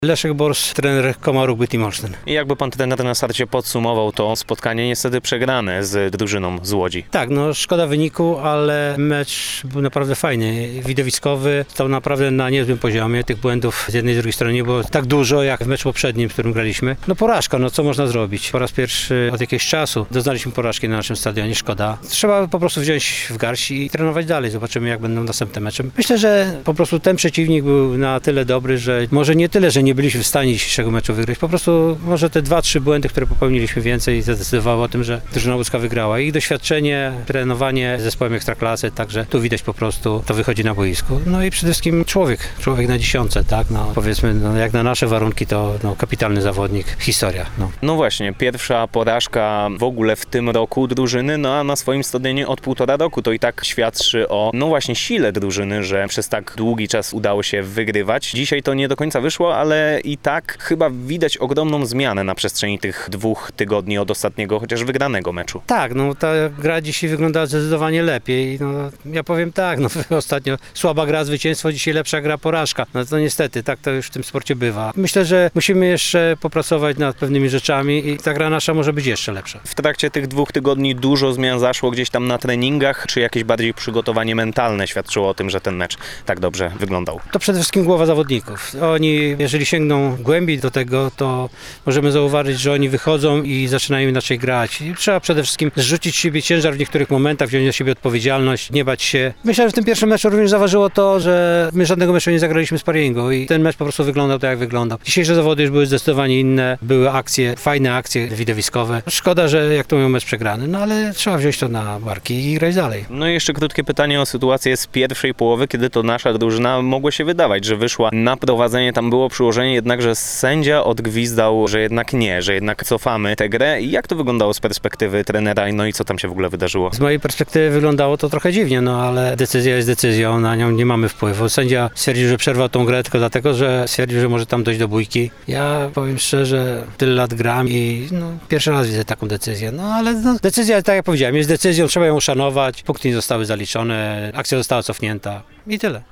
Leszek Bors, trener Koma Rugby Team Olsztyn. I jakby pan trener na starcie podsumował to spotkanie niestety przegrane z drużyną z Łodzi. Tak, szkoda wyniku, ale mecz był naprawdę fajny, widowiskowy, stał naprawdę na niezłym poziomie. Tych błędów z jednej i z drugiej strony nie było tak dużo jak w meczu poprzednim, w którym graliśmy. Porażka, co można zrobić? Po raz pierwszy od jakiegoś czasu doznaliśmy porażki na naszym stadionie, szkoda. Trzeba po prostu wziąć w garść i trenować dalej, zobaczymy jak będą następne mecze. Myślę, że po prostu ten przeciwnik był na tyle dobry, że może nie tyle, że nie byliśmy w stanie dzisiejszego meczu wygrać, po prostu może te 2-3 błędy, które popełniliśmy więcej, zadecydowały o tym, że drużyna łódzka wygrała. Ich doświadczenie, trenowanie z zespołem ekstraklasy, także tu widać po prostu, to wychodzi na boisku. I przede wszystkim człowiek na dziesiątce, tak, powiedzmy, jak na nasze warunki to kapitalny zawodnik, historia. No właśnie, pierwsza porażka w ogóle w tym roku drużyny, a na swoim stadionie od 1,5 roku, to i tak świadczy o, właśnie sile drużyny, że przez tak długi czas udało się wygrywać. Dzisiaj to nie do końca wyszło, ale i tak chyba widać ogromną zmianę na przestrzeni tych 2 tygodni od ostatniego, chociaż wygranego meczu. Tak, ta gra dzisiaj wygląda zdecydowanie lepiej. Ja powiem tak, ostatnio słaba gra, zwycięstwo, dzisiaj lepsza gra, porażka. To niestety, tak to już w tym sporcie bywa. Myślę, że musimy jeszcze popracować nad pewnymi rzeczami i ta gra nasza może być jeszcze lepsza. W trakcie tych 2 tygodni dużo zmian zaszło gdzieś tam na treningach, czy jakieś bardziej przygotowanie mentalne świadczyło o tym, że ten mecz tak dobrze wyglądał? To przede wszystkim głowa zawodników. Oni, jeżeli sięgną głębiej do tego, to możemy zauważyć, że oni wychodzą i zaczynają inaczej grać. I trzeba przede wszystkim zrzucić z siebie ciężar w niektórych momentach, wziąć na siebie odpowiedzialność, nie bać się. Myślę, że w tym pierwszym meczu również zaważyło to, że my żadnego meczu nie zagraliśmy sparingu i ten mecz po prostu wyglądał tak, jak wyglądał. Dzisiejsze zawody już były zdecydowanie inne, były akcje, fajne akcje widowiskowe. Szkoda, że jak to miał mecz przegrany, ale trzeba wziąć to na barki i grać dalej. I jeszcze krótkie pytanie o sytuację z pierwszej połowy, kiedy to nasza drużyna mogło się wydawać, że wyszła na prowadzenie, tam było przyłożenie, jednakże sędzia odgwizdał, że jednak nie, że jednak cofamy tę grę. I jak to wyglądało z perspektywy trenera i co tam się w ogóle wydarzyło? Z mojej perspektywy wyglądało to trochę dziwnie, ale decyzja jest decyzją, na nią nie mamy wpływu. Sędzia stwierdził, że przerwał tą grę tylko dlatego, że stwierdził, że może tam dojść do bójki. Ja powiem szczerze, tyle lat gram i pierwszy raz widzę taką decyzję. Ale decyzja, tak jak powiedziałem, jest decyzją, trzeba ją uszanować. Punkty nie zostały zaliczone, akcja została cofnięta i tyle.